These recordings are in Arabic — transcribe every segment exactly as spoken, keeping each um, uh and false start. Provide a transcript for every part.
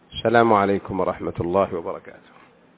السلام عليكم ورحمة الله وبركاته.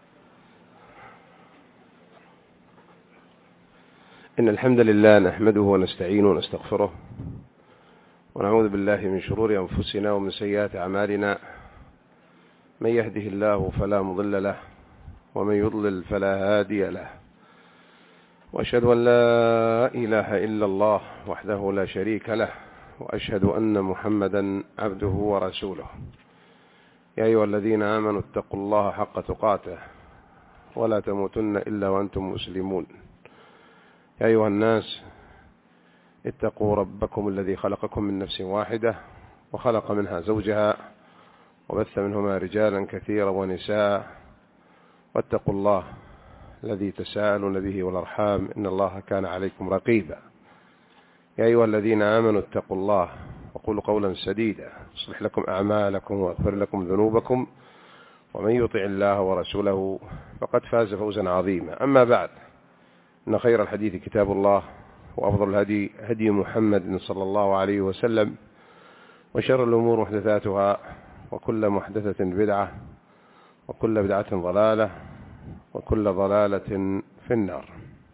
إن الحمد لله نحمده ونستعينه ونستغفره ونعوذ بالله من شرور أنفسنا ومن سيئات أعمالنا، من يهده الله فلا مضل له ومن يضلل فلا هادي له، وأشهد أن لا إله إلا الله وحده لا شريك له، وأشهد أن محمدا عبده ورسوله. يا أيها الذين آمنوا اتقوا الله حق تقاته ولا تموتن إلا وأنتم مسلمون. يا أيها الناس اتقوا ربكم الذي خلقكم من نفس واحدة وخلق منها زوجها وبث منهما رجالا كثيرا ونساء، واتقوا الله الذي تساءلون به والأرحام إن الله كان عليكم رقيبا. يا أيها الذين آمنوا اتقوا الله وقولوا قولا سديدا يصلح لكم أعمالكم ويغفر لكم ذنوبكم، ومن يطع الله ورسوله فقد فاز فوزا عظيما. أما بعد، إن خير الحديث كتاب الله، وأفضل الهدي هدي محمد صلى الله عليه وسلم، وشر الأمور محدثاتها، وكل محدثة بدعة، وكل بدعة ضلالة، وكل ضلالة في النار.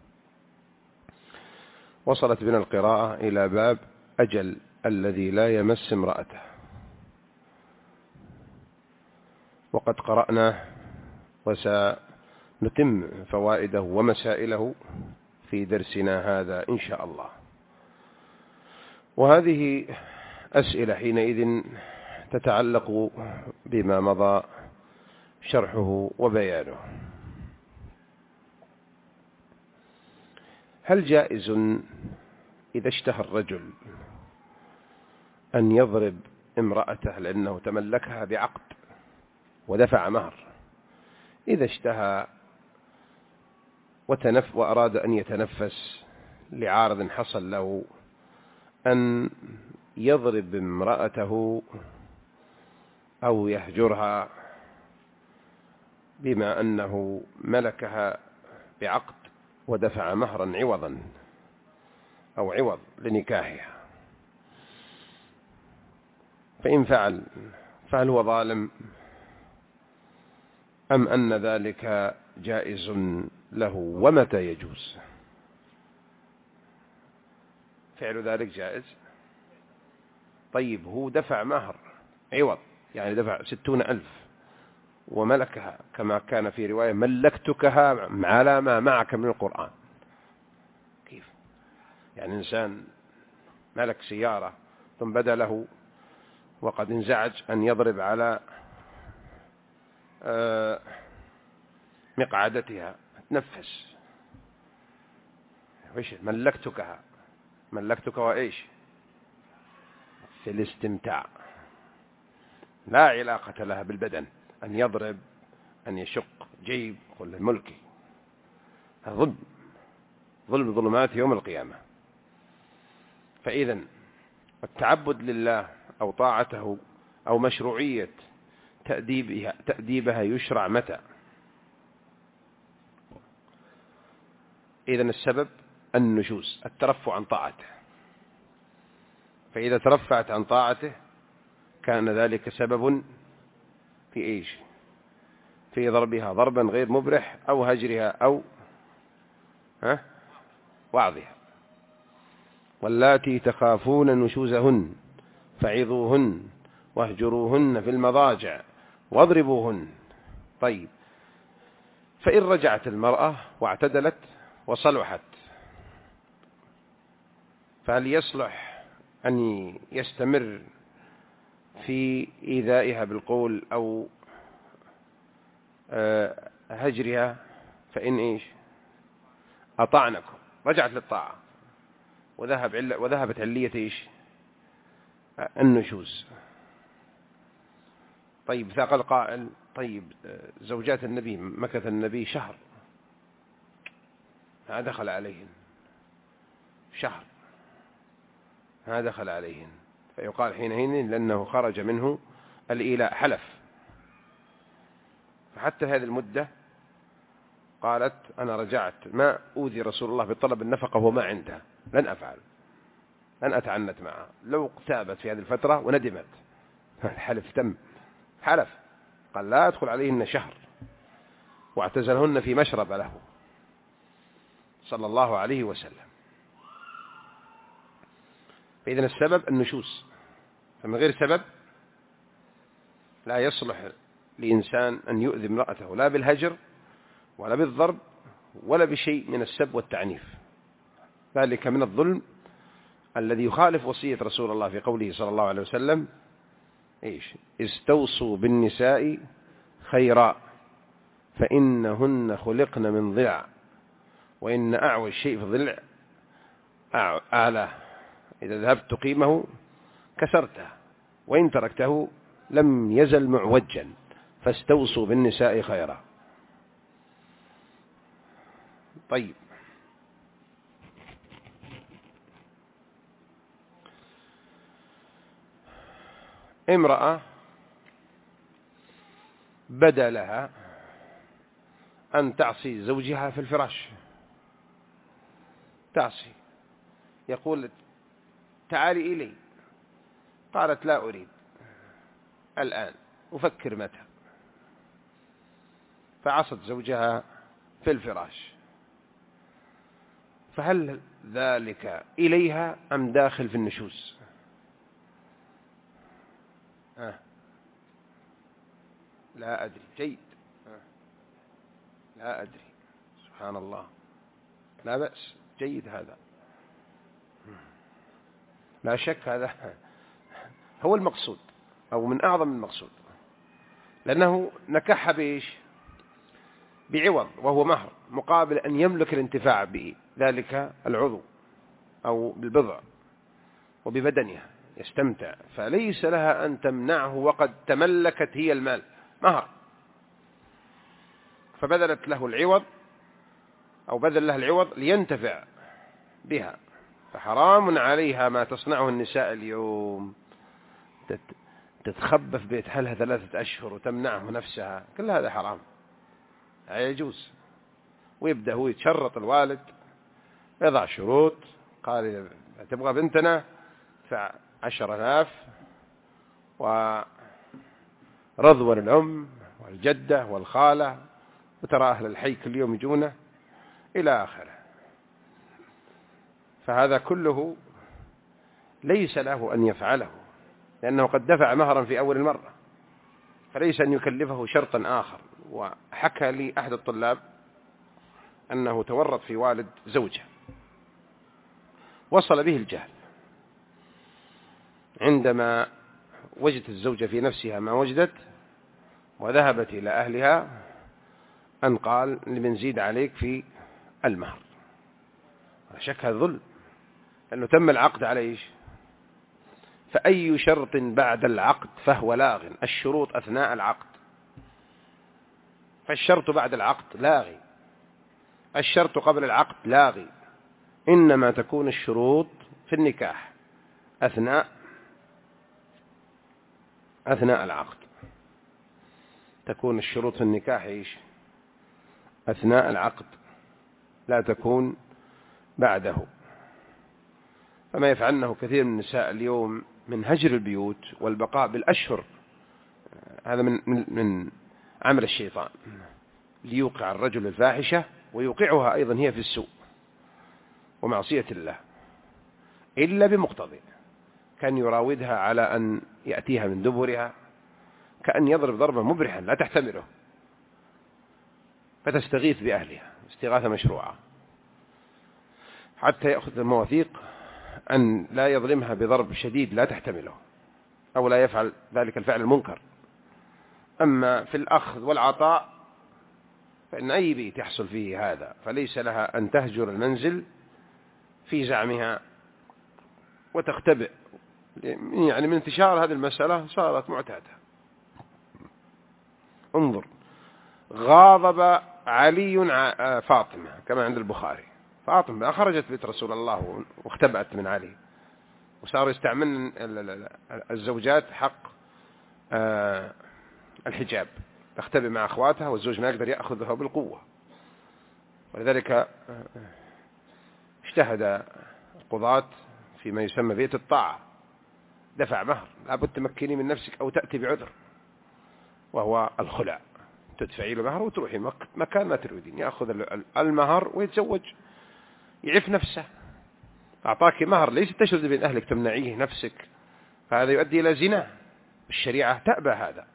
وصلت بنا القراءة إلى باب أجل الذي لا يمس امرأته، وقد قرأناه وسنتم فوائده ومسائله في درسنا هذا إن شاء الله. وهذه أسئلة حينئذ تتعلق بما مضى شرحه وبيانه. هل جائز إذا اشتهى الرجل أن يضرب امرأته لأنه تملكها بعقد ودفع مهر، إذا اشتهى وتنف وأراد أن يتنفس لعارض حصل له، أن يضرب امرأته أو يهجرها بما أنه ملكها بعقد ودفع مهرا عوضا أو عوض لنكاحها؟ فإن فعل فهل هو ظالم أم أن ذلك جائز له؟ ومتى يجوز فعل ذلك؟ جائز. طيب، هو دفع مهر عوض، يعني دفع ستون ألف وملكها، كما كان في رواية ملكتكها على ما معك من القرآن. كيف يعني إنسان ملك سيارة ثم بدا له وقد انزعج أن يضرب على مقعدتها تنفس؟ إيش ملكتكها؟ ملكتك وإيش؟ في الاستمتاع، لا علاقة لها بالبدن، أن يضرب، أن يشق جيب كل ملكي. ظلم ظلم ظلمات يوم القيامة. فإذا التعبد لله أو طاعته أو مشروعية تأديبها, تأديبها يشرع متى؟ إذن السبب النشوز، الترفع عن طاعته. فإذا ترفعت عن طاعته كان ذلك سبب في إيش؟ في ضربها ضربا غير مبرح أو هجرها أو ها وعظها. واللاتي تخافون نشوزهن فعظوهن واهجروهن في المضاجع واضربوهن. طيب، فإن رجعت المرأة واعتدلت وصلحت، فهل يصلح أن يستمر في إيذائها بالقول أو هجرها؟ فإن إيش؟ أطعنكم، رجعت للطاعة وذهب عل... وذهبت علية إيش؟ النشوز. طيب، ثقل قائل: طيب زوجات النبي مكث النبي شهر، ما دخل عليهن شهر، ما دخل عليهن، فيقال حينئذ لأنه خرج منه الإيلاء، حلف. فحتى هذه المدة قالت: أنا رجعت، ما أوذي رسول الله بطلب النفقة وما عندها، لن أفعل، لن أتعنت معها. لو تابت في هذه الفترة وندمت، الحلف تم، حلف قال لا أدخل عليهن شهر، واعتزلهن في مشرب له صلى الله عليه وسلم. فإذن السبب النشوز، فمن غير سبب لا يصلح لإنسان أن يؤذي امرأته لا بالهجر ولا بالضرب ولا بشيء من السب والتعنيف. ذلك من الظلم الذي يخالف وصية رسول الله في قوله صلى الله عليه وسلم: إيش؟ استوصوا بالنساء خيرا فإنهن خلقن من ضلع، وإن أعوج شيء في الضلع أعلاه، إذا ذهبت تقيمه كسرته وإن تركته لم يزل معوجا، فاستوصوا بالنساء خيرا. طيب، امرأة بدا لها أن تعصي زوجها في الفراش، تعصي، يقول تعالي إلي، قالت لا أريد الآن، أفكر متى، فعصت زوجها في الفراش، فهل ذلك إليها أم داخل في النشوز؟ آه. لا أدري. جيد. آه. لا أدري. سبحان الله. لا بأس. جيد هذا. لا شك هذا هو المقصود أو من أعظم المقصود، لأنه نكح بإيش؟ بعوض، وهو مهر، مقابل أن يملك الانتفاع به ذلك العضو أو بالبضع وببدنها يستمتع، فليس لها أن تمنعه وقد تملكت هي المال، مهر، فبذلت له العوض أو بذل له العوض لينتفع بها، فحرام عليها ما تصنعه النساء اليوم، تتخبى في بيت أهلها ثلاثة أشهر وتمنعه نفسها، كل هذا حرام، لا يجوز. ويبدأ هو يتشرط الوالد، يضع شروط، قال تبغى بنتنا ادفع عشر آلاف، ورضوى الأم والجدة والخالة، وترى أهل الحي كل يوم يجونه إلى آخره. فهذا كله ليس له أن يفعله، لأنه قد دفع مهرا في أول المرة، فليس أن يكلفه شرطا آخر. وحكى لي أحد الطلاب أنه تورط في والد زوجه، وصل به الجهل عندما وجدت الزوجة في نفسها ما وجدت وذهبت إلى أهلها أن قال لبنزيد عليك في المهر. شك هذا ظلم، لأنه تم العقد على إيش؟ فأي شرط بعد العقد فهو لاغ، الشروط أثناء العقد، فالشرط بعد العقد لاغي، الشرط قبل العقد لاغي، إنما تكون الشروط في النكاح أثناء أثناء العقد، تكون الشروط في النكاح إيش؟ أثناء العقد، لا تكون بعده. فما يفعلنه كثير من النساء اليوم من هجر البيوت والبقاء بالأشهر، هذا من من, من عمل الشيطان ليوقع الرجل الفاحشة ويوقعها أيضا هي في السوء ومعصية الله، إلا بمقتضى، كان يراودها على أن يأتيها من دبرها، كأن يضرب ضربا مبرحا لا تحتمله، فتستغيث بأهلها استغاثة مشروعة، حتى يأخذ المواثيق أن لا يظلمها بضرب شديد لا تحتمله، أو لا يفعل ذلك الفعل المنكر. أما في الأخذ والعطاء فإن أي بيت يحصل فيه هذا، فليس لها أن تهجر المنزل في زعمها وتختبئ، يعني من انتشار هذه المسألة صارت معتادة. انظر، غاضب علي فاطمة كما عند البخاري، فاطمة خرجت بيت رسول الله واختبأت من علي، وصاروا يستعملن الزوجات حق الحجاب، تختبئ مع أخواتها والزوج ما يقدر يأخذها بالقوة. ولذلك اجتهد القضاة فيما يسمى بيت الطاعة، دفع مهر، لابد تمكني من نفسك أو تأتي بعذر، وهو الخلع. تدفعي له مهر وتروحي مكان ما تريدين، يأخذ المهر ويتزوج، يعف نفسه. أعطاك مهر ليس تشرد بين أهلك تمنعيه نفسك، فهذا يؤدي إلى زنا. الشريعة تأبى هذا،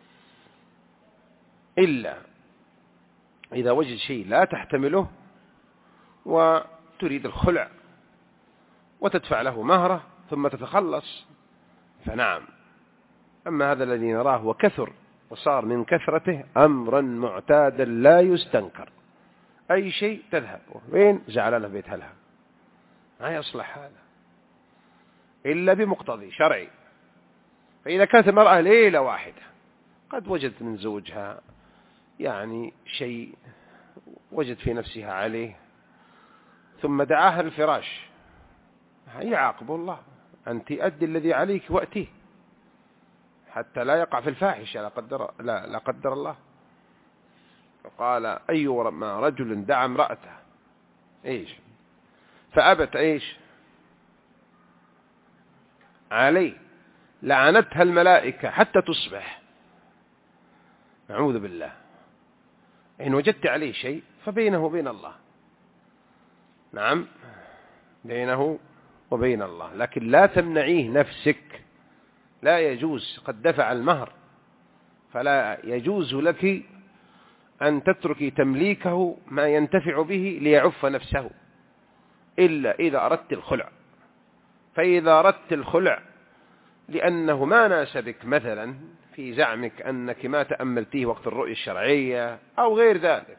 إلا إذا وجد شيء لا تحتمله وتريد الخلع وتدفع له مهره ثم تتخلص، فنعم. أما هذا الذي نراه وكثر وصار من كثرته أمرا معتادا لا يستنكر، أي شيء تذهب وين زعلانة بيت أهلها، ما يصلح هذا إلا بمقتضي شرعي. فإذا كانت المرأة ليلة واحدة قد وجدت من زوجها يعني شيء وجد في نفسها عليه ثم دعاها للفراش، يعاقب الله، أنت أدي الذي عليك وأتيه حتى لا يقع في الفاحشة لا قدر, لا, لا قدر الله. فقال أي ما رجل دعا امرأته إيش فأبت إيش عليه لعنتها الملائكة حتى تصبح. نعوذ بالله. إن وجدت عليه شيء فبينه وبين الله، نعم بينه وبين الله، لكن لا تمنعيه نفسك، لا يجوز. قد دفع المهر فلا يجوز لك أن تتركي تمليكه ما ينتفع به ليعف نفسه إلا إذا أردت الخلع. فإذا أردت الخلع لأنه ما ناسبك مثلا في زعمك أنك ما تأملتيه وقت الرؤية الشرعية أو غير ذلك،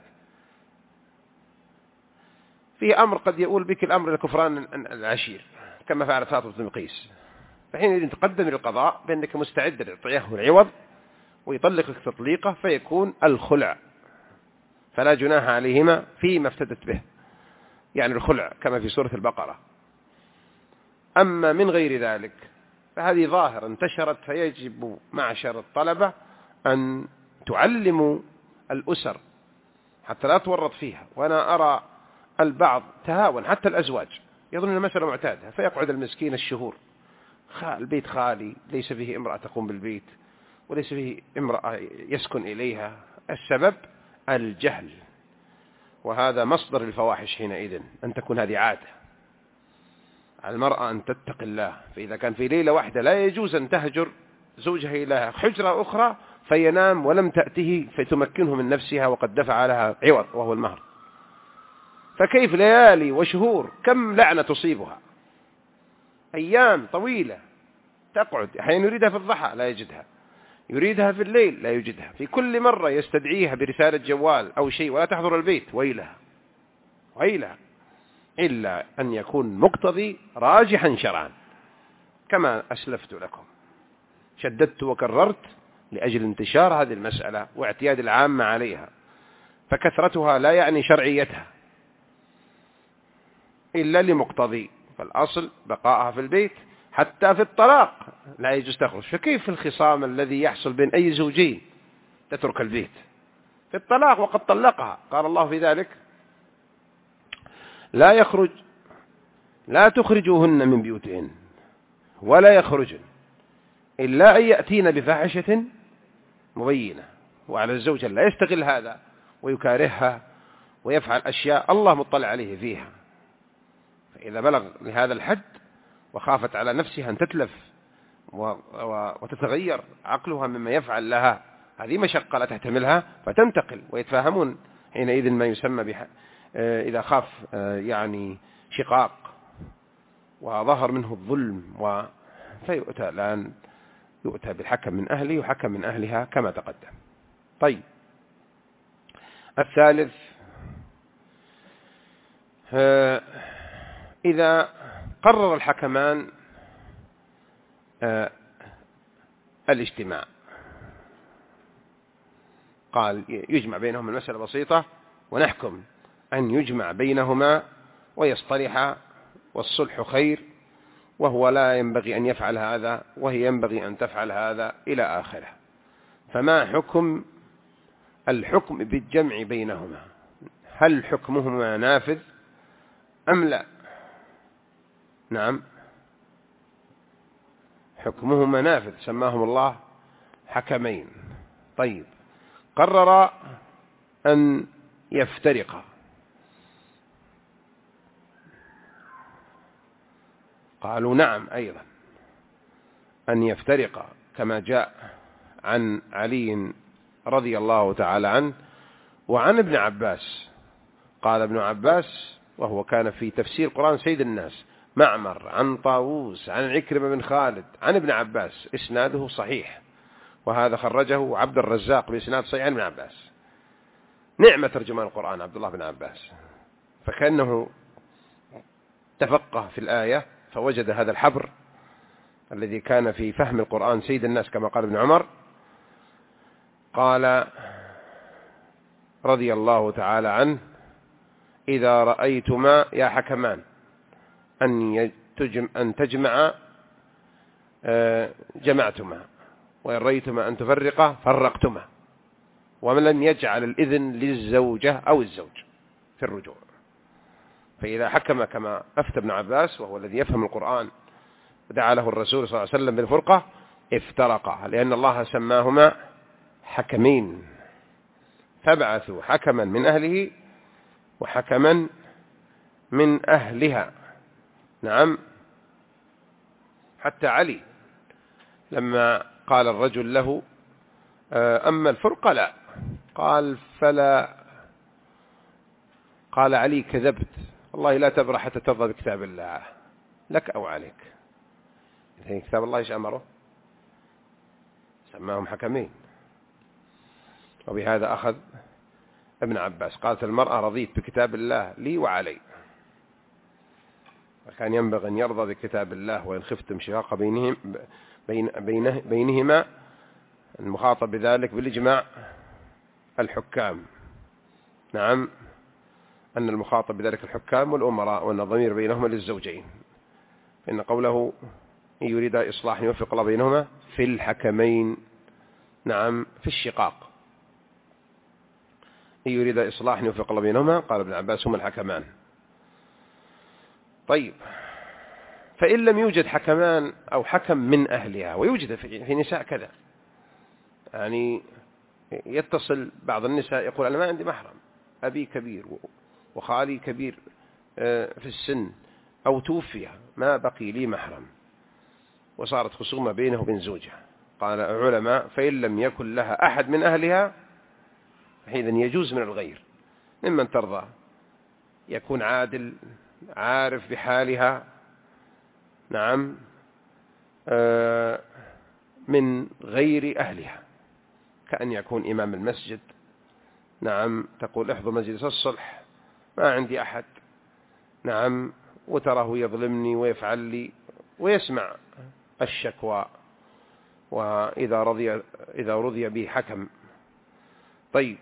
في أمر قد يقول بك الأمر لكفران العشير كما فعل فاطمة بن قيس، فحين تقدم للقضاء بأنك مستعد لتعطيه العوض ويطلقك تطليقه فيكون الخلع، فلا جناح عليهما فيما افتدت به، يعني الخلع كما في سورة البقرة. أما من غير ذلك فهذه ظاهرة انتشرت، فيجب معشر الطلبة أن تعلموا الأسر حتى لا تورط فيها. وأنا أرى البعض تهاون، حتى الأزواج يظن المسألة معتادة، فيقعد المسكين الشهور البيت خالي، ليس فيه امرأة تقوم بالبيت وليس فيه امرأة يسكن إليها. السبب الجهل، وهذا مصدر الفواحش حينئذ، أن تكون هذه عادة. على المرأة أن تتقي الله، فإذا كان في ليلة واحدة لا يجوز أن تهجر زوجها إلى حجرة أخرى فينام ولم تأته فتمكنه من نفسها وقد دفع لها عوض وهو المهر، فكيف ليالي وشهور؟ كم لعنة تصيبها، أيام طويلة تقعد. أحيانا يريدها في الضحى لا يجدها، يريدها في الليل لا يجدها، في كل مرة يستدعيها برسالة جوال أو شيء ولا تحضر البيت، ويلها ويلها. إلا أن يكون مقتضي راجحا شرعا كما أسلفت لكم، شددت وكررت لأجل انتشار هذه المسألة واعتياد العامة عليها، فكثرتها لا يعني شرعيتها إلا لمقتضي، فالأصل بقائها في البيت. حتى في الطلاق لا يجوز تخرج، فكيف في الخصام الذي يحصل بين أي زوجين تترك البيت؟ في الطلاق وقد طلقها قال الله في ذلك لا يخرج لا تخرجوهن من بيوتهن ولا يخرجن إلا أن يأتين بفاحشة مبينة. وعلى الزوج لا يستغل هذا ويكارهها ويفعل أشياء الله مطلع عليه فيها، فإذا بلغ لهذا الحد وخافت على نفسها أن تتلف وتتغير عقلها مما يفعل لها، هذه مشقة لا تحتملها فتنتقل، ويتفاهمون حينئذ ما يسمى بها إذا خاف يعني شقاق وظهر منه الظلم و فيؤتى الآن يؤتى بالحكم من أهله وحكم من أهلها كما تقدم. طيب، الثالث إذا قرر الحكمان الاجتماع، قال يجمع بينهم المسألة بسيطة ونحكم أن يجمع بينهما ويصطلحا والصلح خير، وهو لا ينبغي أن يفعل هذا وهي ينبغي أن تفعل هذا إلى آخره. فما حكم الحكم بالجمع بينهما؟ هل حكمهما نافذ أم لا؟ نعم، حكمهما نافذ، سماهم الله حكمين. طيب، قرر أن يفترق. قالوا نعم أيضا أن يفترق، كما جاء عن علي رضي الله تعالى عنه وعن ابن عباس. قال ابن عباس، وهو كان في تفسير قرآن سيد الناس، معمر عن طاووس عن عكرمة بن خالد عن ابن عباس، إسناده صحيح، وهذا خرجه عبد الرزاق بإسناد صحيح عن ابن عباس. نعمة ترجمان القرآن عبد الله بن عباس، فكأنه تفقه في الآية فوجد هذا الحبر الذي كان في فهم القرآن سيد الناس كما قال ابن عمر. قال رضي الله تعالى عنه: إذا رأيتما يا حكمان أن أن تجمع جمعتما، وإن رأيتما أن تفرقا فرقتما، ومن لم يجعل الإذن للزوجة أو الزوج في الرجوع. فإذا حكم كما أفتى ابن عباس وهو الذي يفهم القرآن ودعا له الرسول صلى الله عليه وسلم بالفرقة، افترقا، لأن الله سماهما حكمين، فابعثوا حكما من أهله وحكما من أهلها. نعم، حتى علي لما قال الرجل له: أما الفرقة لا، قال فلا، قال علي: كذبت، والله لا تبرح حتى ترضى بكتاب الله لك أو عليك. يعني كتاب الله إيش أمره؟ سماهم حكمين. وبهذا أخذ ابن عباس، قالت المرأة: رضيت بكتاب الله لي وعلي. وكان ينبغي أن يرضى بكتاب الله، وإن خفتم شقاق بينهم بين بينه بينهما، المخاطب بذلك بالإجماع الحكام. نعم، أن المخاطب بذلك الحكام والأمراء، وأن الضمير بينهما للزوجين، فإن قوله إن يريد إصلاح يوفق الله بينهما في الحكمين. نعم، في الشقاق، إن يريد إصلاح يوفق الله بينهما، قال ابن عباس: هما الحكمان. طيب، فإن لم يوجد حكمان أو حكم من أهلها، ويوجد في نساء كذا، يعني يتصل بعض النساء يقول: أنا ما عندي محرم، أبي كبير وخالي كبير في السن، أو توفي ما بقي لي محرم، وصارت خصومة بينه وبين زوجها. قال العلماء: فإن لم يكن لها أحد من أهلها حينئذ يجوز من الغير، ممن ترضى، يكون عادل عارف بحالها. نعم، من غير أهلها، كأن يكون إمام المسجد. نعم، تقول: احضر مجلس الصلح، ما عندي أحد. نعم، وتراه يظلمني ويفعل لي، ويسمع الشكوى، وإذا رضي إذا رضي به حكم. طيب،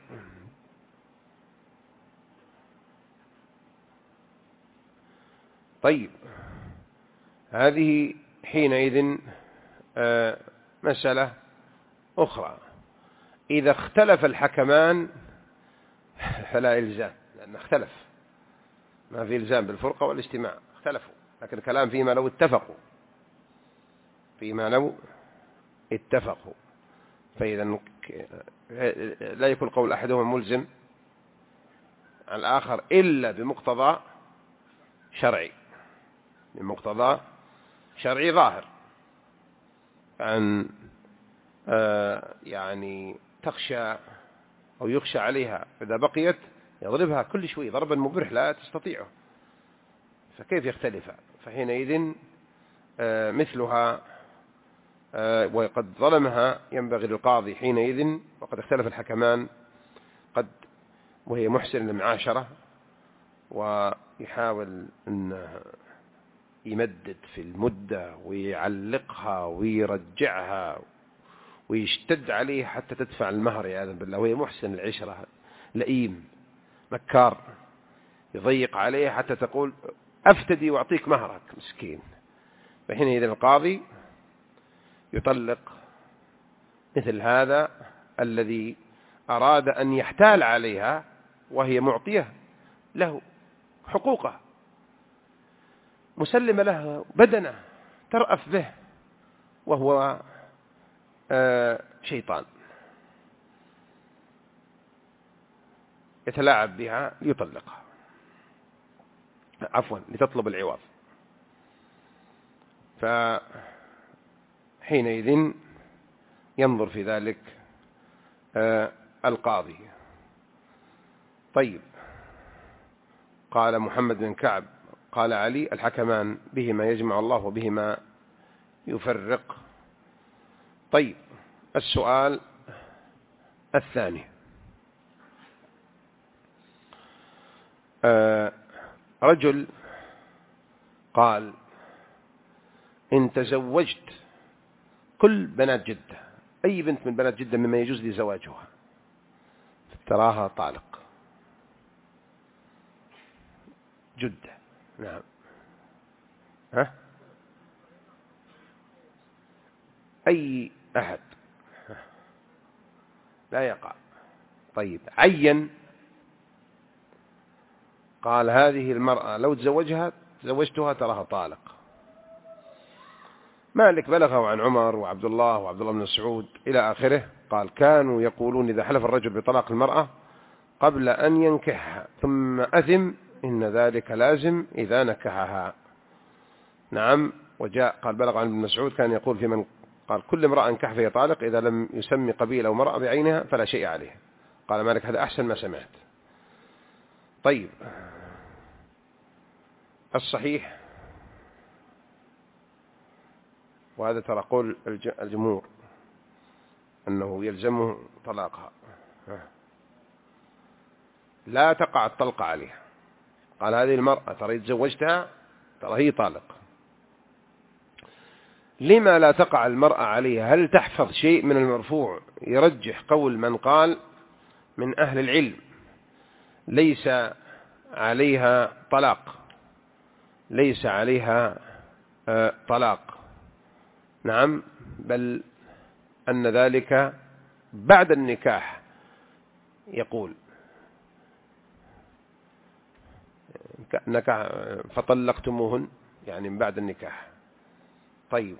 طيب هذه حينئذ مسألة أخرى. إذا اختلف الحكمان فلا إلزام، لأن اختلف، ما في إلزام بالفرقة والاجتماع، اختلفوا، لكن الكلام فيما لو اتفقوا، فيما لو اتفقوا. فإذا لا يكون قول أحدهم ملزم على الآخر إلا بمقتضى شرعي، بمقتضى شرعي ظاهر، أن يعني تخشى أو يخشى عليها، إذا بقيت يضربها كل شوي ضربا مبرح لا تستطيعه، فكيف يختلف؟ فحينئذ مثلها وقد ظلمها ينبغي للقاضي حينئذ، وقد اختلف الحكمان، قد وهي محسن للمعاشرة ويحاول أن يمدد في المدة ويعلقها ويرجعها ويشتد عليه حتى تدفع المهر يا أذن بالله، وهي محسن العشرة، لئيم مكار، يضيق عليه حتى تقول: أفتدي وأعطيك مهرك، مسكين. فحينئذ القاضي يطلق مثل هذا الذي أراد أن يحتال عليها وهي معطية له حقوقه، مسلمة له بدنه، ترأف به، وهو شيطان. يتلاعب بها ليطلقها، عفوا لتطلب العوض. فحينئذ ينظر في ذلك القاضي. طيب، قال محمد بن كعب قال علي: الحكمان بهما يجمع الله وبهما يفرق. طيب، السؤال الثاني: رجل قال: إن تزوجت كل بنات جدة، أي بنت من بنات جدة مما يجوز لي زواجها، تراها طالق. جدة، نعم. ها؟ أي أحد لا يقع. طيب، عين قال: هذه المرأة لو تزوجها تزوجتها تراها طالق. مالك بلغه عن عمر وعبد الله وعبد الله بن مسعود إلى آخره، قال: كانوا يقولون إذا حلف الرجل بطلاق المرأة قبل أن ينكحها ثم أثم إن ذلك لازم إذا نكحها. نعم. وجاء قال بلغ عن ابن مسعود كان يقول في من قال: كل امرأة انكح فهي طالق إذا لم يسمي قبيلة ومرأة بعينها فلا شيء عليه. قال مالك: هذا أحسن ما سمعت. طيب، الصحيح، وهذا ترى قول الجمهور، أنه يلزمه طلاقها، لا تقع الطلقة عليها. قال: هذه المرأة ترى تزوجتها ترى هي طالق. لما لا تقع المرأة عليها؟ هل تحفظ شيء من المرفوع يرجح قول من قال من أهل العلم ليس عليها طلاق، ليس عليها آه طلاق؟ نعم، بل أن ذلك بعد النكاح. يقول: نكاح فطلقتموهن، يعني من بعد النكاح. طيب،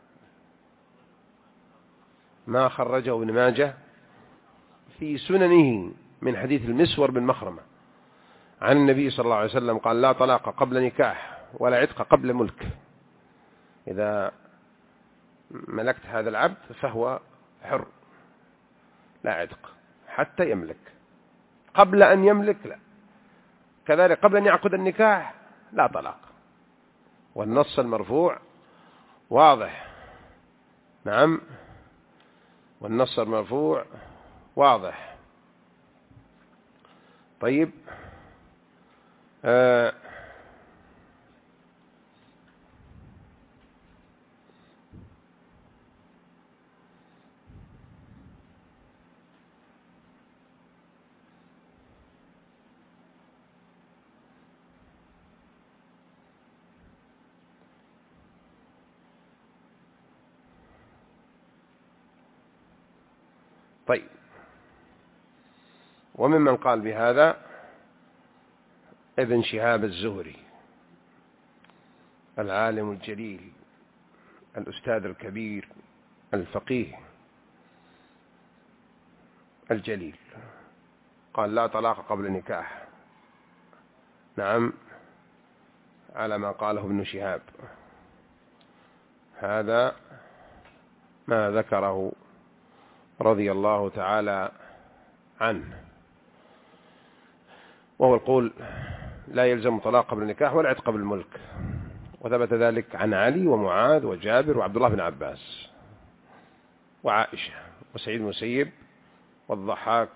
ما خرجه ابن ماجه في سننه من حديث المسور بن مخرمة عن النبي صلى الله عليه وسلم قال: لا طلاق قبل نكاح ولا عتق قبل ملك. إذا ملكت هذا العبد فهو حر، لا عتق حتى يملك. قبل أن يملك لا. كذلك قبل أن يعقد النكاح لا طلاق. والنص المرفوع واضح. نعم، والنص المرفوع واضح. طيب، آه طيب، وممن قال بهذا ابن شهاب الزهري العالم الجليل الأستاذ الكبير الفقيه الجليل، قال: لا طلاق قبل نكاح. نعم، على ما قاله ابن شهاب. هذا ما ذكره رضي الله تعالى عنه، وهو القول: لا يلزم طلاق قبل النكاح ولا عتق قبل الملك. وثبت ذلك عن علي ومعاذ وجابر وعبد الله بن عباس وعائشة وسعيد المسيب والضحاك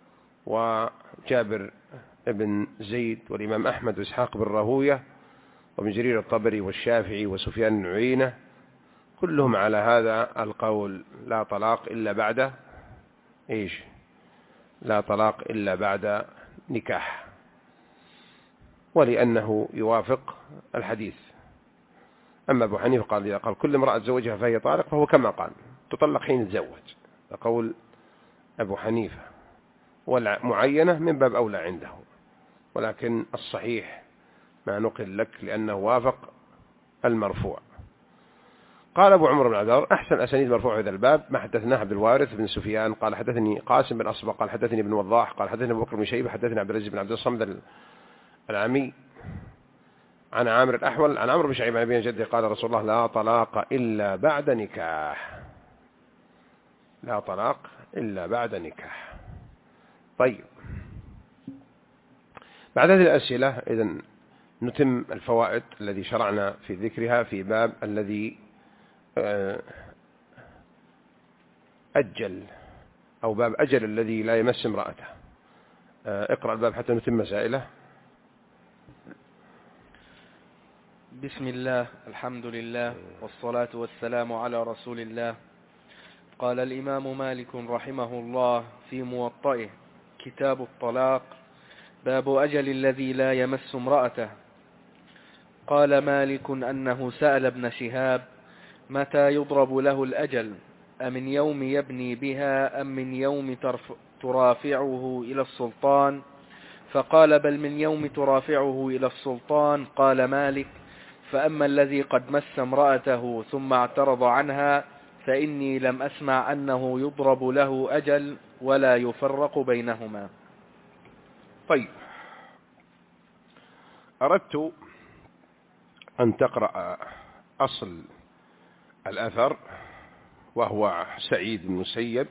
وجابر بن زيد والإمام أحمد وإسحاق بن راهوية وابن جرير الطبري والشافعي وسفيان بن عيينة، كلهم على هذا القول: لا طلاق إلا بعد إيش؟ لا طلاق إلا بعد نكاح، ولأنه يوافق الحديث. أما أبو حنيفة قال: إذا قال كل امرأة تزوجها فهي طالق فهو كما قال تطلق حين تزوج. قول أبو حنيفة، والمعينة من باب أولى عنده، ولكن الصحيح ما نقل لك لأنه وافق المرفوع. قال أبو عمر بن عبد البر أحسن الأسانيد مرفوع في هذا الباب ما حدثنا عبد الوارث بن سفيان قال حدثني قاسم بن أصبغ قال حدثني ابن وضاح قال حدثني أبو بكر بن شيبة حدثني عبد العزيز بن عبد الصمد العمي عن عامر الأحول عن عمرو بن شعيب عن أبي جده قال رسول الله لا طلاق إلا بعد نكاح، لا طلاق إلا بعد نكاح. طيب، بعد هذه الأسئلة إذن نتم الفوائد الذي شرعنا في ذكرها في باب الذي أجل أو باب أجل الذي لا يمس امرأته. اقرأ الباب حتى نتم مسائله. بسم الله، الحمد لله، والصلاة والسلام على رسول الله. قال الإمام مالك رحمه الله في موطئه كتاب الطلاق باب أجل الذي لا يمس امرأته. قال مالك أنه سأل ابن شهاب متى يضرب له الأجل، أمن يوم يبني بها أم من يوم ترافعه إلى السلطان؟ فقال بل من يوم ترافعه إلى السلطان. قال مالك فأما الذي قد مس امرأته ثم اعترض عنها فإني لم أسمع أنه يضرب له أجل ولا يفرق بينهما. طيب، أردت أن تقرأ أصل الأثر وهو سعيد بن المسيب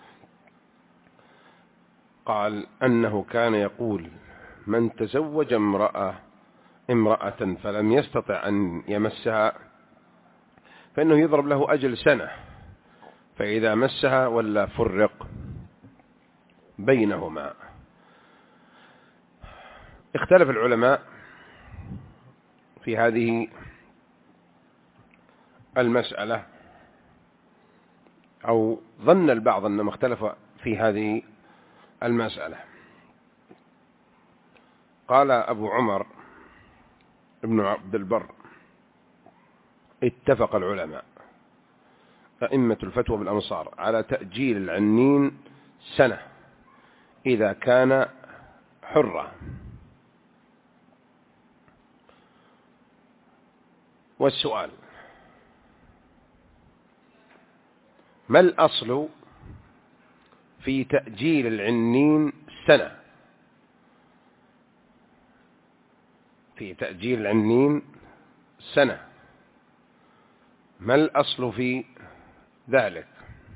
قال أنه كان يقول من تزوج امرأة امرأة فلم يستطع أن يمسها فإنه يضرب له أجل سنة، فإذا مسها ولا فرق بينهما. اختلف العلماء في هذه المسألة، أو ظن البعض أنهم اختلف في هذه المسألة. قال أبو عمر ابن عبد البر اتفق العلماء أئمة الفتوى بالأمصار على تأجيل العنين سنة إذا كان حرا. والسؤال ما الأصل في تأجيل العنين سنة؟ في تأجيل العنين سنة ما الأصل في ذلك؟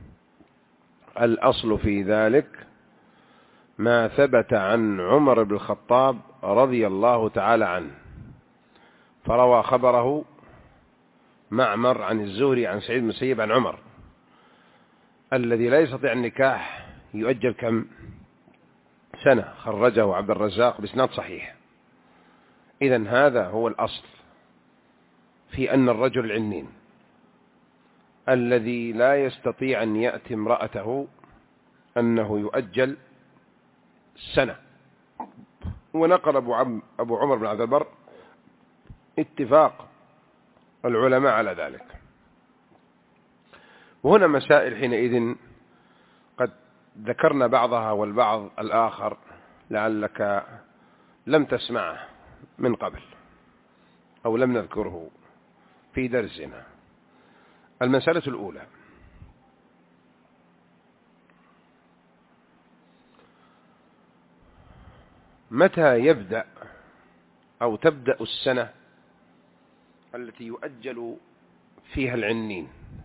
الأصل في ذلك ما ثبت عن عمر بن الخطاب رضي الله تعالى عنه، فروى خبره معمر عن الزهري عن سعيد بن المسيب عن عمر الذي لا يستطيع النكاح يؤجل كم سنة، خرجه عبد الرزاق بإسناد صحيح. إذن هذا هو الأصل في أن الرجل العنين الذي لا يستطيع أن يأتي امرأته أنه يؤجل سنة. ونقل أبو عمر بن عبد البر اتفاق العلماء على ذلك. وهنا مسائل حينئذ قد ذكرنا بعضها والبعض الآخر لعلك لم تسمعه من قبل أو لم نذكره في درسنا. المسألة الأولى متى يبدأ أو تبدأ السنة التي يؤجل فيها العنين؟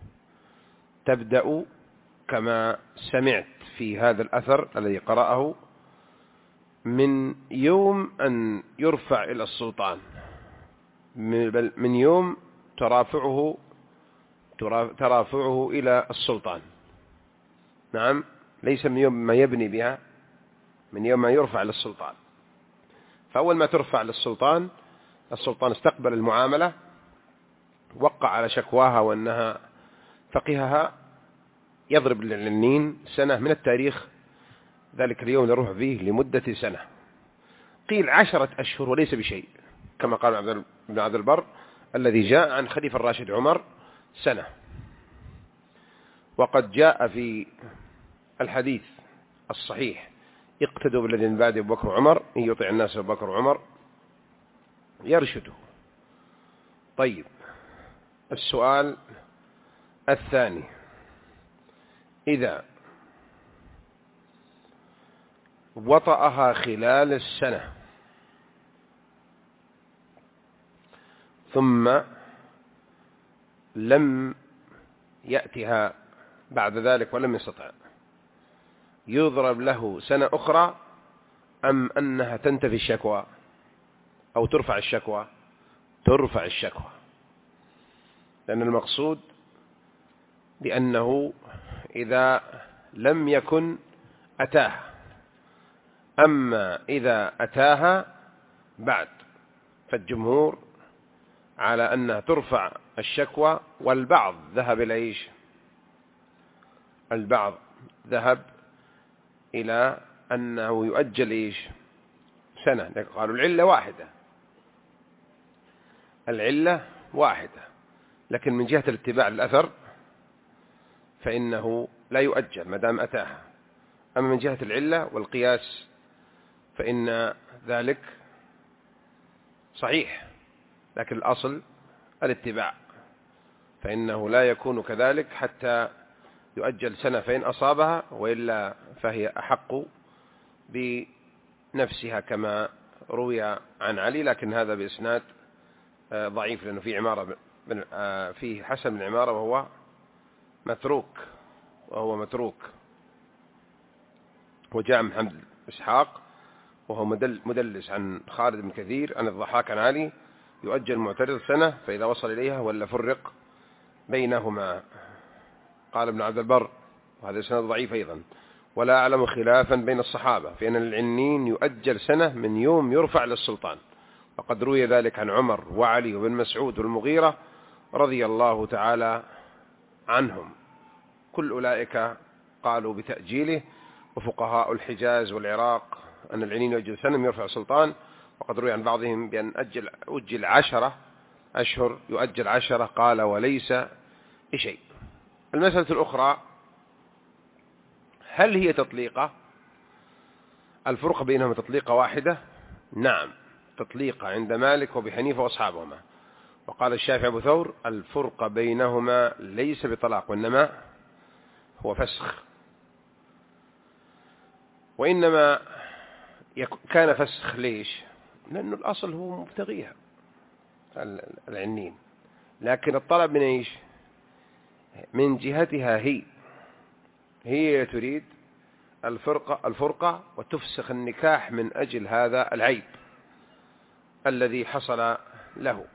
تبدأ كما سمعت في هذا الأثر الذي قرأه من يوم أن يرفع إلى السلطان، بل من يوم ترافعه ترافعه إلى السلطان. نعم، ليس من يوم ما يبني بها، من يوم ما يرفع للسلطان. فأول ما ترفع للسلطان، السلطان استقبل المعاملة، وقع على شكواها وأنها فقهها، يضرب للعنين سنة من التاريخ ذلك اليوم نروح فيه لمدة سنة. قيل عشرة أشهر وليس بشيء كما قال ابن عبد البر الذي جاء عن خليفة الراشد عمر سنة. وقد جاء في الحديث الصحيح اقتدوا بالذين بعد أبو بكر وعمر إن يطيع الناس أبو بكر وعمر يرشده. طيب، السؤال الثاني إذا وطأها خلال السنة ثم لم يأتها بعد ذلك ولم يستطع، يضرب له سنة أخرى أم أنها تنتفي الشكوى أو ترفع الشكوى؟ ترفع الشكوى، لأن المقصود بأنه إذا لم يكن أتاها، أما إذا أتاها بعد فالجمهور على أنها ترفع الشكوى. والبعض ذهب إلى إيش؟ البعض ذهب إلى أنه يؤجل إيش؟ سنة. قالوا العلة واحدة، العلة واحدة، لكن من جهة الاتباع للأثر فإنه لا يؤجل ما دام أتاها. أما من جهة العلة والقياس فإن ذلك صحيح، لكن الأصل الاتباع، فإنه لا يكون كذلك حتى يؤجل سنة فإن أصابها، وإلا فهي أحق بنفسها كما روي عن علي، لكن هذا بإسناد ضعيف لأنه في عمارة فيه حسن من عمارة وهو متروك وهو متروك وجاء محمد إسحاق وهو مدلس عن خالد بن كثير عن الضحاك عن علي، يؤجل معترض سنة فإذا وصل إليها ولا فرق بينهما. قال ابن عبد البر وهذا إسناد ضعيف أيضا: ولا أعلم خلافا بين الصحابة في أن العنين يؤجل سنة من يوم يرفع للسلطان، وقد روي ذلك عن عمر وعلي وابن مسعود والمغيرة رضي الله تعالى عنهم، كل أولئك قالوا بتأجيله. وفقهاء الحجاز والعراق أن العنين يؤجل سنة من يرفع السلطان، وقد روي عن بعضهم بأن أجل أجل عشرة أشهر يؤجل عشرة، قال وليس شيء. المسألة الأخرى: هل هي تطليقة؟ الفرق بينهم تطليقة واحدة؟ نعم، تطليقة عند مالك وابي حنيفة وأصحابهما. وقال الشافعي أبو ثور: الفرق بينهما ليس بطلاق، وإنما هو فسخ، وإنما كان فسخ. ليش؟ لأنه الأصل هو مبتغيها العنين، لكن الطلب من إيش؟ من جهتها هي هي تريد الفرقة الفرقة وتفسخ النكاح من أجل هذا العيب الذي حصل له.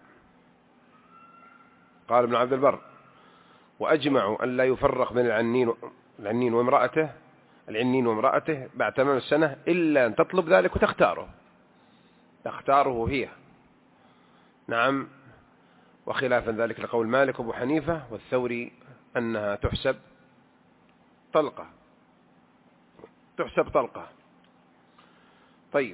قال ابن عبد البر: وأجمعوا أن لا يفرق بين العنين العنين وامرأته العنين وامرأته بعد تمام السنة إلا أن تطلب ذلك وتختاره تختاره هي. نعم. وخلافا ذلك لقول مالك وابو حنيفة والثوري أنها تحسب طلقة تحسب طلقة. طيب،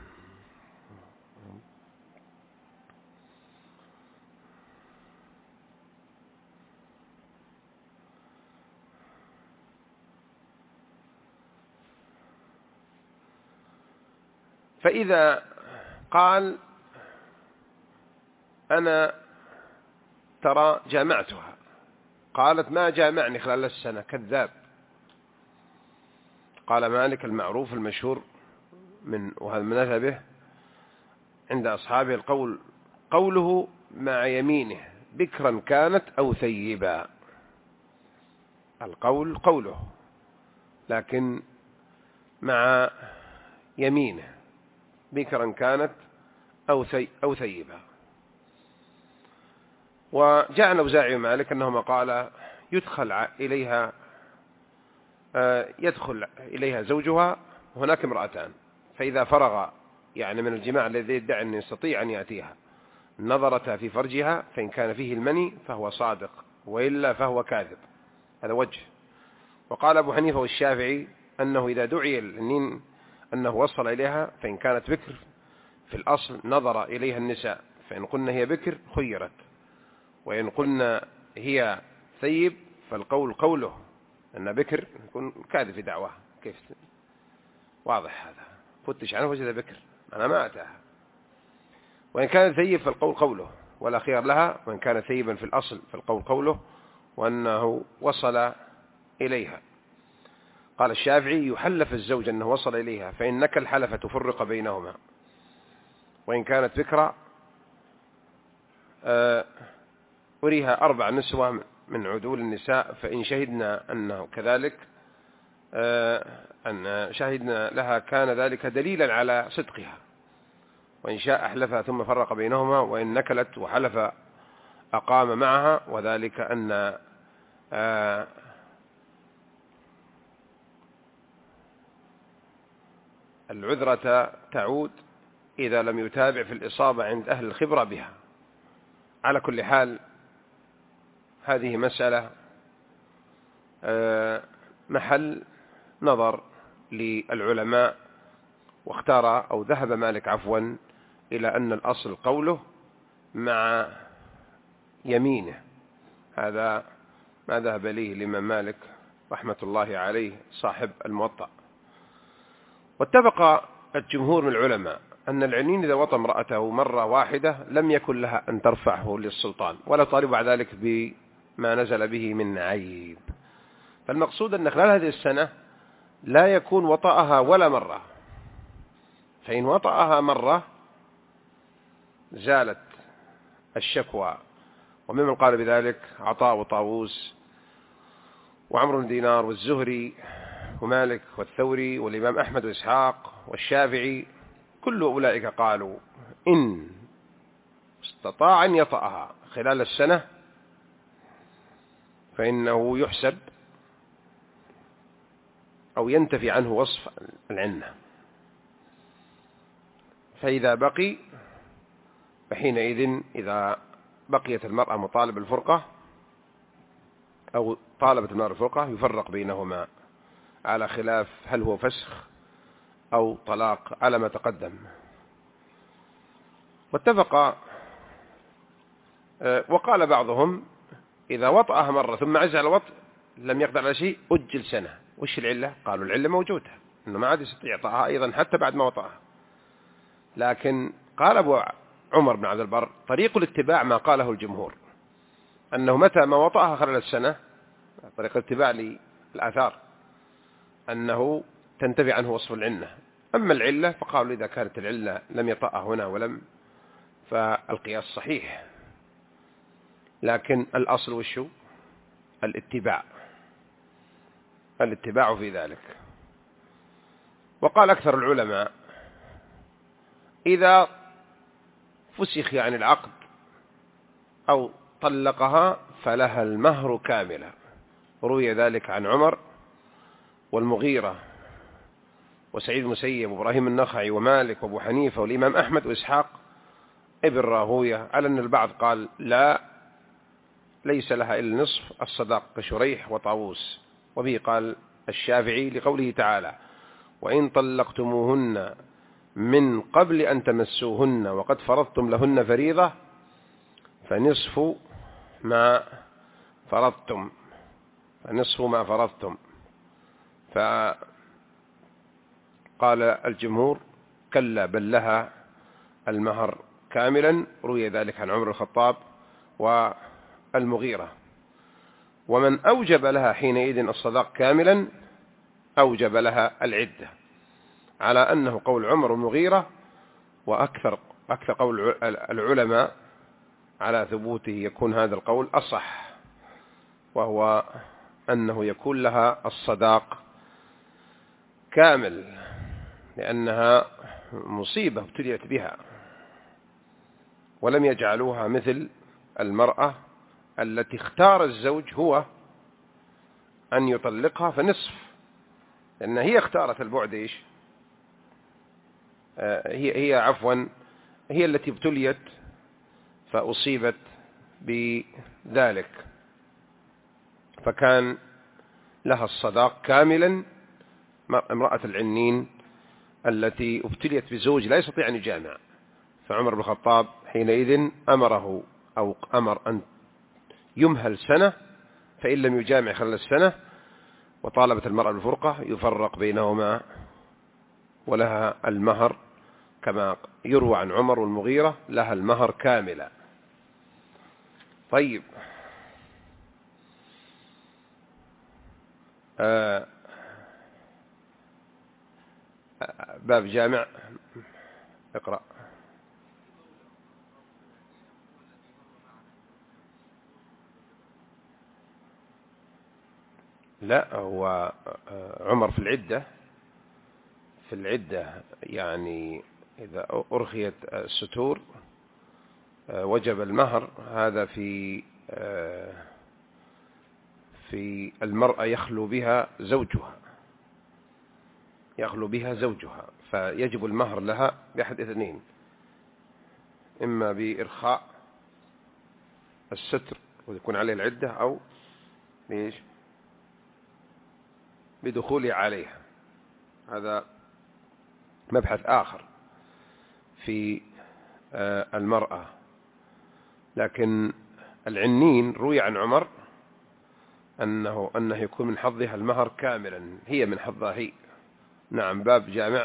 فإذا قال أنا ترى جامعتها، قالت ما جامعني خلال السنة، كذاب. قال مالك: المعروف المشهور من وهذا مذهبه عند أصحابه القول قوله مع يمينه بكرا كانت أو ثيبا. القول قوله لكن مع يمينه بكرا كانت أو ثي أو ثيبا. وجاء الأوزاعي ومالك أنهما قال يدخل إليها يدخل إليها زوجها وهناك امرأتان، فإذا فرغ يعني من الجماع الذي يدعي أن يستطيع أن يأتيها نظرتها في فرجها، فإن كان فيه المني فهو صادق، وإلا فهو كاذب. هذا وجه. وقال أبو حنيفة والشافعي أنه إذا دعي النين أنه وصل إليها فإن كانت بكر في الأصل نظر إليها النساء، فإن قلنا هي بكر خيرت، وإن قلنا هي ثيب فالقول قوله أن بكر يكون كاذب في دعواه. كيف واضح هذا؟ فتش عنه وجد بكر أنا ما أتاها. وإن كان ثيب فالقول قوله ولا خيار لها، وإن كان ثيبا في الأصل فالقول قوله وأنه وصل إليها. قال الشافعي يحلف الزوج أنه وصل إليها، فإن نكى الحلف تفرق بينهما، وإن كانت بكرة أريها أربع نسوة من عدول النساء، فإن شهدنا أنه كذلك أن شهدنا لها كان ذلك دليلا على صدقها، وإن شاء أحلفها ثم فرق بينهما، وإن نكلت وحلف أقام معها، وذلك أن العذرة تعود إذا لم يتابع في الإصابة عند أهل الخبرة بها. على كل حال هذه مسألة محل نظر للعلماء، واختار أو ذهب مالك عفوا إلى أن الأصل قوله مع يمينه. هذا ما ذهب إليه الإمام مالك رحمة الله عليه صاحب الموطأ. واتفق الجمهور من العلماء أن العنين إذا وطى امرأته مرة واحدة لم يكن لها أن ترفعه للسلطان، ولا طالب بعد ذلك بما نزل به من عيب. فالمقصود أن خلال هذه السنة لا يكون وطأها ولا مرة، فإن وطأها مرة زالت الشكوى. وممن قال بذلك عطاء وطاووس وعمرو بن دينار والزهري ومالك والثوري والإمام أحمد وإسحاق والشافعي، كل أولئك قالوا إن استطاع أن يطأها خلال السنة فإنه يحسب أو ينتفي عنه وصف العنة، فإذا بقي فحينئذ إذا بقيت المرأة مطالب الفرقة أو طالبت المرأة الفرقة يفرق بينهما على خلاف هل هو فسخ أو طلاق على ما تقدم. واتفق وقال بعضهم إذا وطأها مرة ثم عز على الوطء لم يقدر على شيء أجل سنة. وش العلة؟ قالوا العلة موجودة، إنه ما عاد يستطيع طأها أيضا حتى بعد ما وطأها. لكن قال أبو عمر بن عبد البر طريق الاتباع ما قاله الجمهور، أنه متى ما وطأها خلال السنة طريق الاتباع للآثار أنه تنتفي عنه وصف العنة. أما العلة فقالوا إذا كانت العلة لم يطأها هنا ولم فالقياس صحيح، لكن الأصل وشو؟ الاتباع، الاتباع في ذلك. وقال أكثر العلماء إذا فسخ عن العقد أو طلقها فلها المهر كاملة. روي ذلك عن عمر والمغيرة وسعيد المسيب وإبراهيم النخعي ومالك وأبو حنيفة والإمام أحمد وإسحاق ابن راهوية، على أن البعض قال لا ليس لها إلا نصف الصداق كشريح وطاووس. وبه قال الشافعي لقوله تعالى وإن طلقتموهن من قبل أن تمسوهن وقد فرضتم لهن فريضة فنصف ما فرضتم فنصف ما فرضتم. فقال الجمهور كلا بل لها المهر كاملا. روي ذلك عن عمر الخطاب والمغيرة. ومن أوجب لها حينئذ الصداق كاملا أوجب لها العدة، على أنه قول عمر والمغيرة، وأكثر أكثر قول العلماء على ثبوته يكون هذا القول أصح، وهو أنه يكون لها الصداق كامل، لأنها مصيبة ابتليت بها، ولم يجعلوها مثل المرأة التي اختار الزوج هو أن يطلقها فنصف، لأن هي اختارت البعد. إيش هي هي عفوا هي التي ابتليت فأصيبت بذلك، فكان لها الصداق كاملا امرأة العنين التي ابتليت بزوج لا يستطيع أن يجامع. فعمر بن الخطاب حينئذ أمره أو أمر أن يمهل سنة، فإن لم يجامع خلال السنة وطالبت المرأة بالفرقة يفرق بينهما ولها المهر كما يروى عن عمر والمغيرة لها المهر كاملا. طيب، آه باب جامع، اقرأ. لا، هو عمر في العدة في العدة يعني إذا أرخيت الستور وجب المهر. هذا في في المرأة يخلو بها زوجها يخلو بها زوجها فيجب المهر لها بأحد اثنين: إما بإرخاء الستر ويكون عليه العدة، أو ليش بدخول عليها. هذا مبحث آخر في المرأة. لكن العنين روي عن عمر أنه أنه يكون من حظها المهر كاملا، هي من حظها هي. نعم، باب جامع.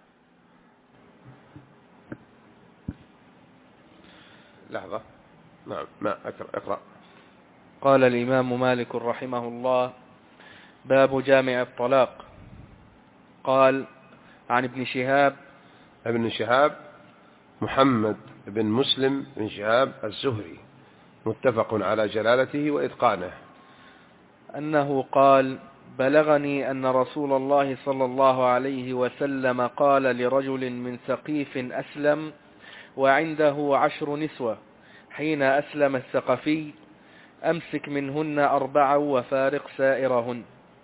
لحظة. نعم، ما أقرأ, أقرأ. قال الإمام مالك رحمه الله: باب جامع الطلاق. قال: عن ابن شهاب ابن شهاب محمد بن مسلم بن شهاب الزهري، متفق على جلالته وإتقانه، أنه قال: بلغني أن رسول الله صلى الله عليه وسلم قال لرجل من ثقيف أسلم وعنده عشر نسوة حين أسلم الثقفي: أمسك منهن أربعا وفارق سائرهن.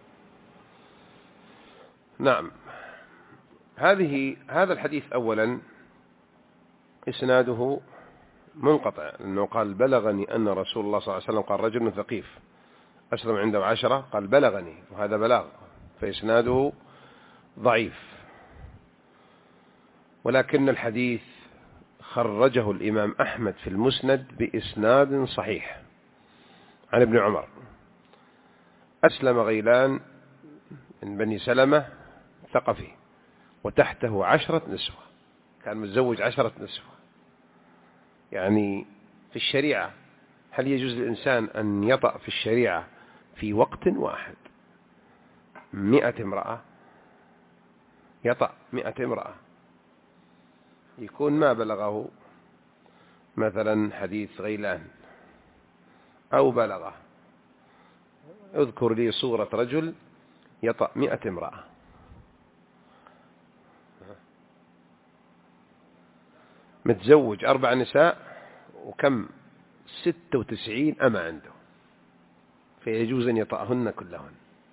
نعم، هذه هذا الحديث أولا إسناده منقطع، لأنه قال: بلغني أن رسول الله صلى الله عليه وسلم قال رجل ثقيف أسلم عنده عشرة، قال بلغني، وهذا بلاغ، فإسناده ضعيف. ولكن الحديث خرجه الإمام أحمد في المسند بإسناد صحيح عن ابن عمر: أسلم غيلان من بني سلمة ثقفي وتحته عشرة نسوة، كان متزوج عشرة نسوة. يعني في الشريعة هل يجوز للإنسان أن يطأ في الشريعة في وقت واحد مئة امرأة؟ يطأ مئة امرأة، يكون ما بلغه مثلا حديث غيلان، أو بلغه. اذكر لي صورة رجل يطأ مئة امرأة. متزوج أربع نساء وكم ستة وتسعين أما عنده، فيجوز أن يطأهن كلهن.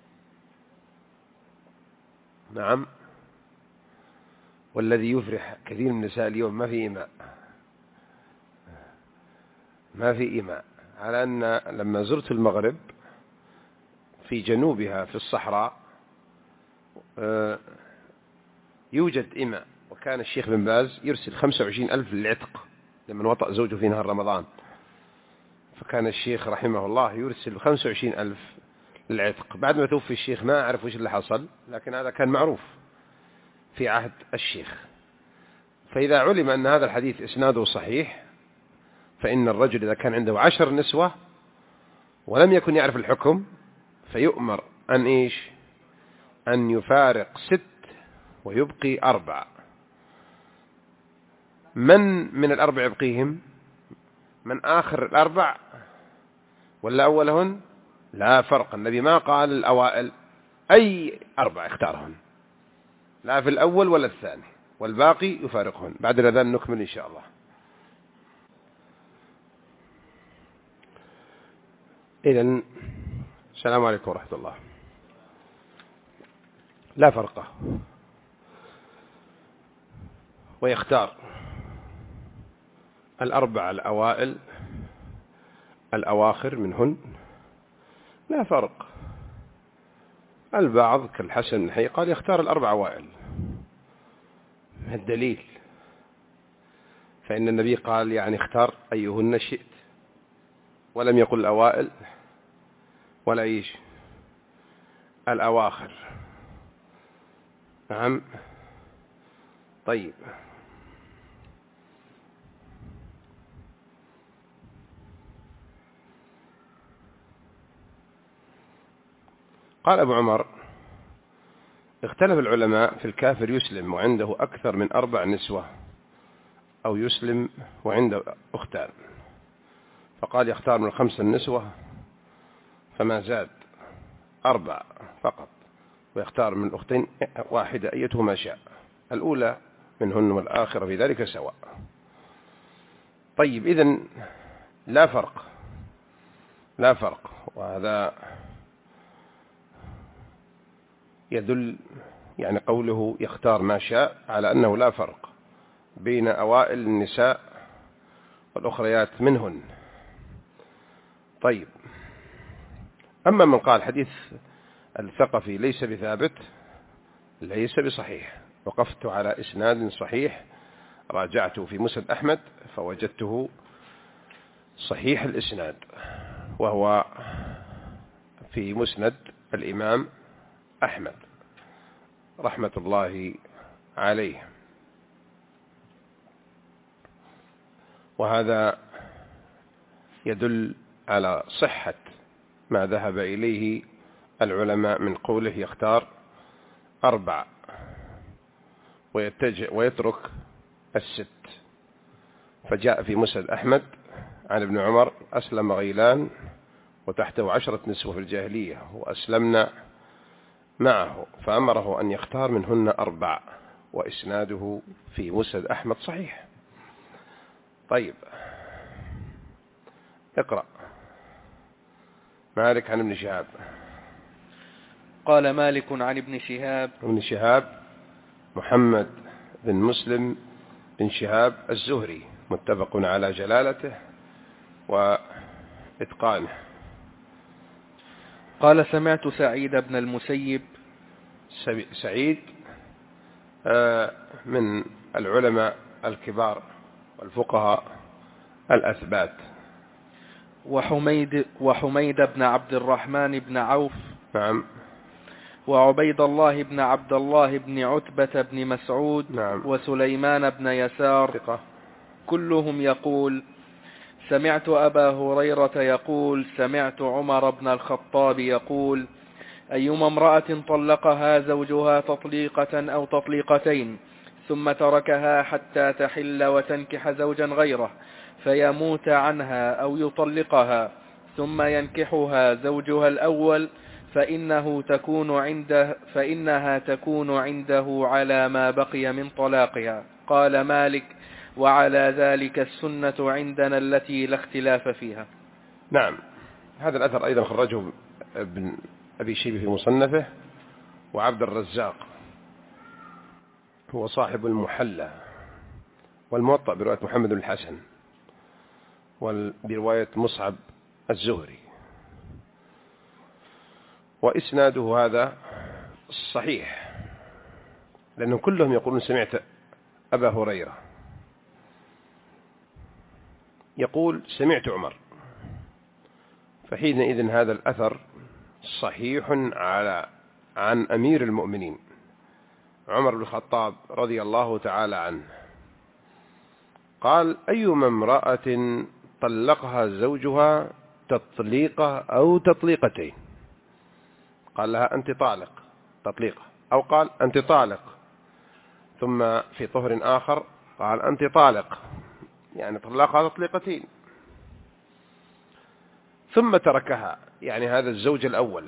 نعم، والذي يفرح كثير من النساء اليوم ما في إماء ما في إماء على أن لما زرت المغرب في جنوبها في الصحراء يوجد إماء، وكان الشيخ بن باز يرسل خمسة وعشرين ألف للعتق لمن وطأ زوجه في نهار رمضان. فكان الشيخ رحمه الله يرسل خمسة وعشرين ألف للعتق. بعد ما توفي الشيخ ما أعرف وش اللي حصل، لكن هذا كان معروف في عهد الشيخ. فإذا علم أن هذا الحديث إسناده صحيح، فإن الرجل إذا كان عنده عشر نسوة ولم يكن يعرف الحكم فيؤمر أن إيش أن يفارق ست ويبقي أربع. من من الأربع يبقيهم؟ من آخر الأربع ولا أولهن؟ لا فرق، النبي ما قال الأوائل، أي أربع اختارهن، لا في الأول ولا الثاني، والباقي يفارقهن. بعد الأذان نكمل إن شاء الله. إذن السلام عليكم ورحمة الله. لا فرق، ويختار الأربع الأوائل الأواخر منهن، لا فرق. البعض كالحسن بن حي قال يختار الأربع أوائل. الدليل فإن النبي قال يعني اختار أيهن شئت، ولم يقل الأوائل ولا إيش الأواخر. نعم. طيب، قال أبو عمر: اختلف العلماء في الكافر يسلم وعنده أكثر من أربع نسوة، أو يسلم وعنده أختان. فقال: يختار من الخمس النسوة فما زاد أربع فقط، ويختار من الأختين واحدة أيتهما شاء، الأولى منهن والآخرة في ذلك سواء. طيب، إذن لا فرق لا فرق وهذا يدل يعني قوله يختار ما شاء على أنه لا فرق بين أوائل النساء والأخريات منهن. طيب، أما من قال حديث الثقفي ليس بثابت، ليس بصحيح. وقفت على إسناد صحيح، راجعته في مسند أحمد فوجدته صحيح الإسناد، وهو في مسند الإمام أحمد رحمة الله عليه. وهذا يدل على صحة ما ذهب إليه العلماء من قوله يختار أربع ويتجه ويترك الست. فجاء في مسند أحمد عن ابن عمر: أسلم غيلان وتحته عشرة نسوة في الجاهلية وأسلمنا معه، فأمره أن يختار منهن أربع، وإسناده في مسند أحمد صحيح. طيب، اقرأ. مالك عن ابن شهاب. قال مالك عن ابن شهاب ابن شهاب محمد بن مسلم بن شهاب الزهري، متفق على جلالته وإتقانه. قال: سمعت سعيد بن المسيب. سعيد من العلماء الكبار والفقهاء الأثبات. وحميد, وحميد بن عبد الرحمن بن عوف. نعم. وعبيد الله بن عبد الله بن عتبة بن مسعود. نعم. وسليمان بن يسار. ثقة. كلهم يقول: سمعت أبا هريرة يقول: سمعت عمر بن الخطاب يقول: أيما امرأة طلقها زوجها تطليقة أو تطليقتين ثم تركها حتى تحل وتنكح زوجا غيره فيموت عنها أو يطلقها ثم ينكحها زوجها الأول فإنه تكون عنده فإنها تكون عنده على ما بقي من طلاقها. قال مالك: وعلى ذلك السنة عندنا التي لا اختلاف فيها. نعم. هذا الأثر أيضا خرجه ابن أبي شيبة في مصنفه، وعبد الرزاق هو صاحب المحلى، والموطأ برواية محمد بن الحسن، وبرواية مصعب الزهري. وإسناده هذا صحيح، لأنهم كلهم يقولون سمعت أبا هريرة يقول سمعت عمر، فحينئذ هذا الأثر صحيح على عن أمير المؤمنين عمر بن الخطاب رضي الله تعالى عنه. قال: أيما امرأة طلقها زوجها تطليقة أو تطليقتين، قال لها أنت طالق تطليقة، أو قال أنت طالق، ثم في طهر آخر قال أنت طالق، يعني طلقها تطليقتين، ثم تركها، يعني هذا الزوج الأول،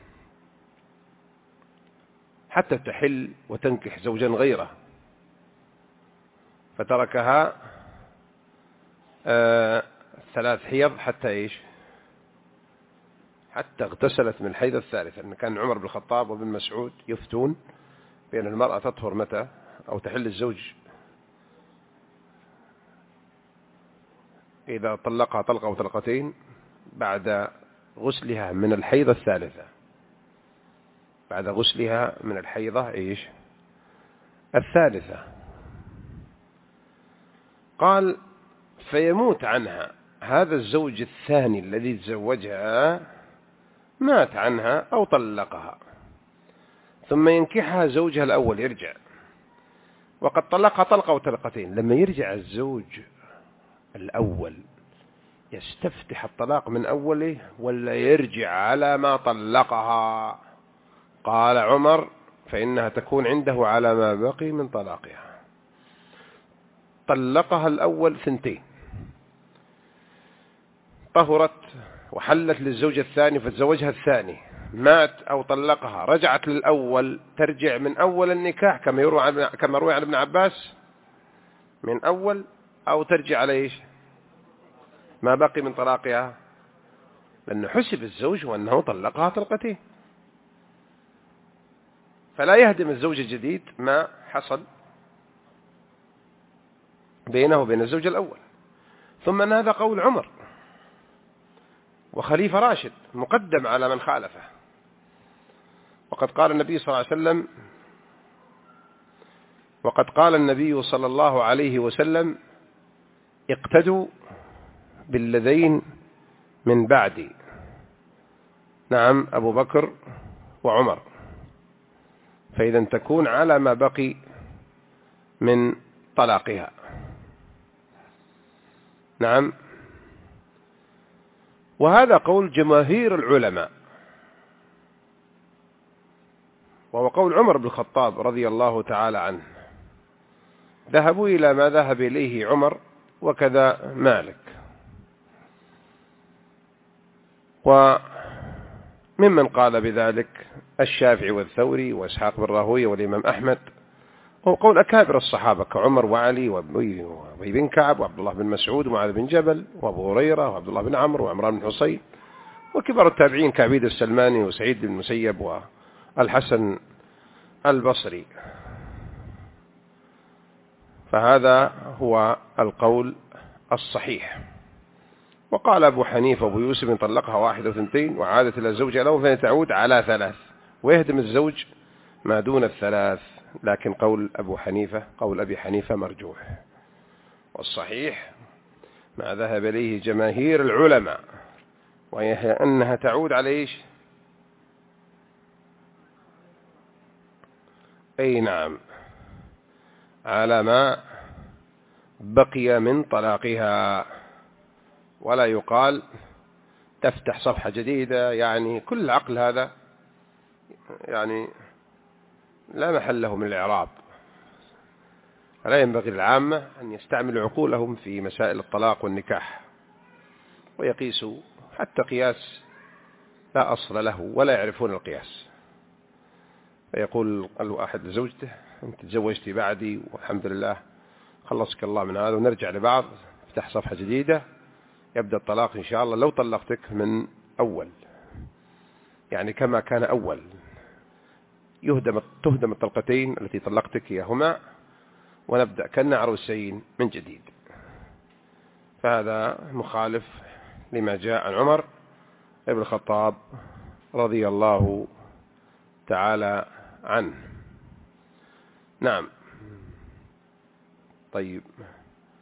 حتى تحل وتنكح زوجا غيره، فتركها آه ثلاث حيض حتى إيش حتى اغتسلت من الحيض الثالث. أن كان عمر بن الخطاب وابن مسعود يفتون بأن المرأة تطهر متى أو تحل الزوج إذا طلقها طلقة أو طلقتين بعد غسلها من الحيضة الثالثة، بعد غسلها من الحيضة إيش الثالثة. قال: فيموت عنها هذا الزوج الثاني الذي تزوجها، مات عنها أو طلقها، ثم ينكحها زوجها الأول، يرجع، وقد طلقها طلقة وطلقتين. لما يرجع الزوج الأول يستفتح الطلاق من أوله ولا يرجع على ما طلقها؟ قال عمر فإنها تكون عنده على ما بقي من طلاقها. طلقها الأول ثنتين، طهرت وحلت للزوج الثاني فتزوجها الثاني، مات أو طلقها، رجعت للأول، ترجع من أول النكاح كما يروى عن كما روي عن ابن عباس من أول، أو ترجع على إيش ما بقي من طلاقها، لأنه حسب الزوج وأنه طلقها طلقتين، فلا يهدم الزوج الجديد ما حصل بينه وبين الزوج الأول. ثم أن هذا قول عمر وخليفة راشد مقدم على من خالفه، وقد قال النبي صلى الله عليه وسلم وقد قال النبي صلى الله عليه وسلم اقتدوا بالذين من بعدي، نعم أبو بكر وعمر، فإذا تكون على ما بقي من طلاقها. نعم، وهذا قول جماهير العلماء، وهو قول عمر بن الخطاب رضي الله تعالى عنه، ذهبوا إلى ما ذهب إليه عمر وكذا مالك، وممن قال بذلك الشافعي والثوري وإسحاق بن راهويه والإمام أحمد، هو قول أكابر الصحابة كعمر وعلي وأبي بن كعب وعبد الله بن مسعود ومعاذ بن جبل وأبو هريرة وعبد الله بن عمرو وعمران بن حصين وكبار التابعين كعبيد السلماني وسعيد بن المسيب والحسن البصري. فهذا هو القول الصحيح. وقال أبو حنيفة وأبو يوسف إن طلقها واحدة وثنتين وعادت إلى الزوج الأول فإن تعود على ثلاث، ويهدم الزوج ما دون الثلاث. لكن قول أبو حنيفة قول أبي حنيفة مرجوح، والصحيح ما ذهب إليه جماهير العلماء، وهي أنها تعود على إيش؟ أي نعم، على ما بقي من طلاقها، ولا يقال تفتح صفحة جديدة. يعني كل عقل هذا يعني لا محل له من الإعراب، فلا ينبغي للعامة أن يستعملوا عقولهم في مسائل الطلاق والنكاح ويقيسوا حتى قياس لا أصل له ولا يعرفون القياس، فيقول الواحد لزوجته أنت تزوجتي بعدي والحمد لله خلصك الله من هذا، ونرجع لبعض، افتح صفحة جديدة، يبدأ الطلاق إن شاء الله لو طلقتك من أول، يعني كما كان أول، يهدم تهدم الطلقتين التي طلقتك إياهما، ونبدأ كنا عروسين من جديد. فهذا مخالف لما جاء عن عمر ابن الخطاب رضي الله تعالى عنه. نعم. طيب.